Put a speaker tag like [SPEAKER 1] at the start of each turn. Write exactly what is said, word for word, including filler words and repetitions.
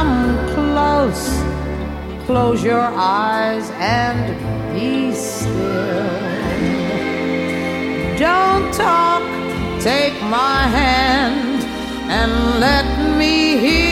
[SPEAKER 1] come close, close your eyes and be still. Don't talk, take my hand and let me hear